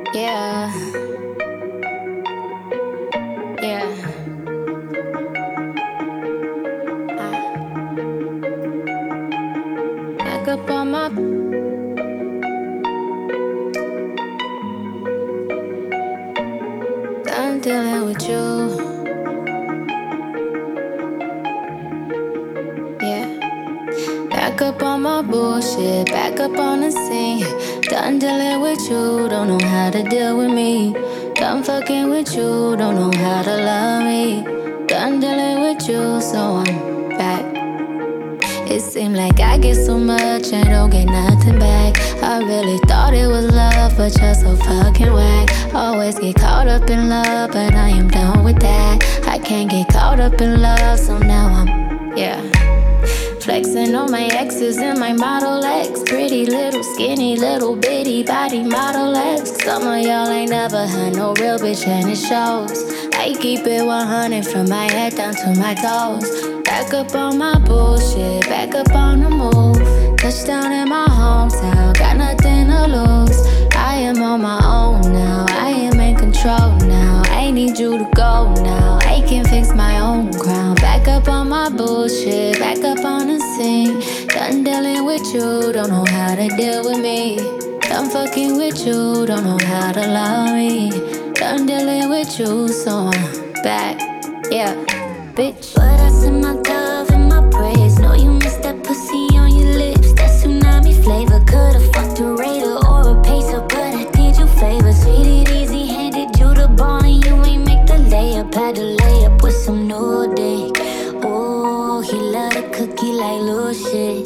Yeah, yeah. Back up on my done dealing with you. Yeah. Back up on my bullshit, back up on the scene. Done dealing with you, don't know how to deal with me. Done fucking with you, don't know how to love me. Done dealing with you, so I'm back. It seemed like I get so much and don't get nothing back. I really thought it was love, but you're so fucking whack. Always get caught up in love, but I am done with that. I can't get caught up in love, so now I'm, yeah. Flexing on my exes and my Model X. Pretty little skinny little bitty body Model X. Some of y'all ain't never had no real bitch and it shows. I keep it 100 from my head down to my toes. Back up on my bullshit, back up on the move. Touchdown in my hometown, got nothing to lose. I am on my own now, I am in control now. I need you to go now, I can fix my own crown. Back up on my bullshit, back up on the scene. Done dealing with you, don't know how to deal with me. Done fucking with you, don't know how to love me. Done dealing with you, so I'm back, yeah, bitch. But I send my love and my praise. Know you missed that pussy on your lips. That tsunami flavor. Could've fucked a Raider or a Pacer, but I did you favors. Hit it easy, handed you the ball and you ain't make the layup. Had to lay up with some new dick. Oh, he love the cookie like little shit.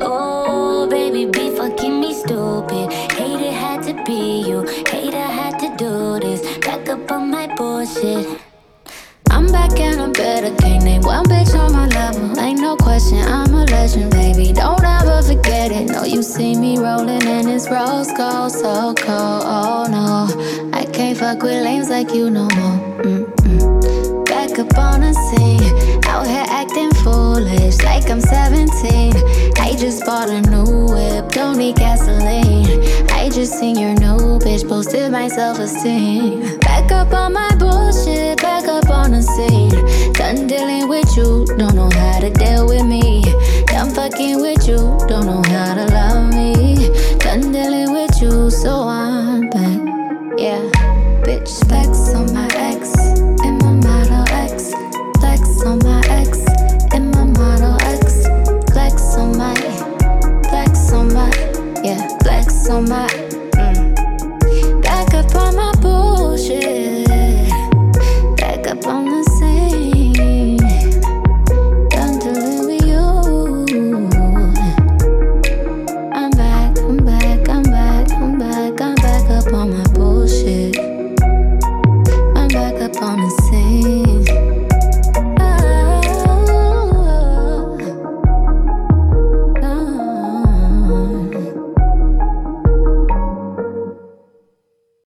Oh, baby, be fucking me stupid. Hate it had to be you. Hate I had to do this. Back up on my bullshit. I'm back and I'm better, can't name one bitch on my level. Ain't no question, I'm a legend, baby. Don't ever forget it. No, you see me rolling and this rose gold so cold. Oh no, I can't fuck with lames like you no more. Back up on the scene, out here acting foolish like I'm 17. I just bought a new whip, don't need gasoline. I just seen your new bitch, boosted my self-esteem. Back up on my bullshit, back up on the scene. Done dealing with you, don't know how to deal with me. Done fucking with you, don't know how to love me. Done dealing with you, so I'm back, yeah. Bitch, flex on my ex in my Model X. Flex on my ex in my Model X. Flex on my, yeah, flex on my